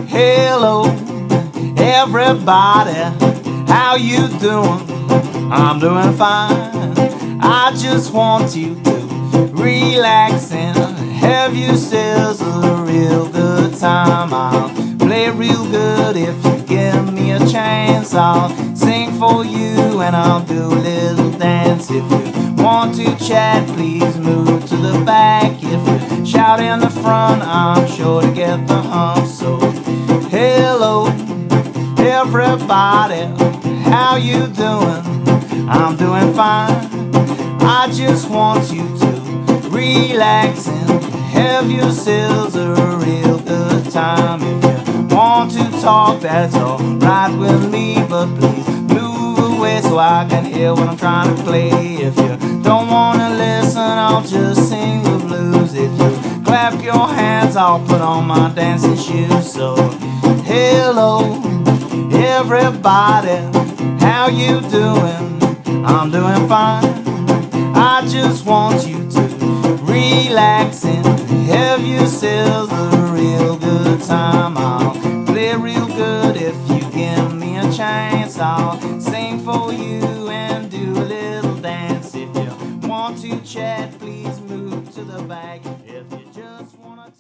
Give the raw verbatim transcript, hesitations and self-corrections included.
Hello, everybody, how you doing? I'm doing fine. I just want you to relax and have yourselves a real good time. I'll play real good if you give me a chance. I'll sing for you and I'll do a little dance. If you want to chat, please move to the back. If you shout in the front, I'm sure to get the hump. So hello, everybody, how you doing? I'm doing fine. I just want you to relax and have yourselves a real good time. If you want to talk, that's alright with me, but please move away so I can hear what I'm trying to play. If you don't wanna listen, I'll just sing the blues. If you clap your hands, I'll put on my dancing shoes. So hello, everybody, how you doing? I'm doing fine. I just want you to relax and have yourselves a real good time. I'll play real good if you give me a chance. I'll sing for you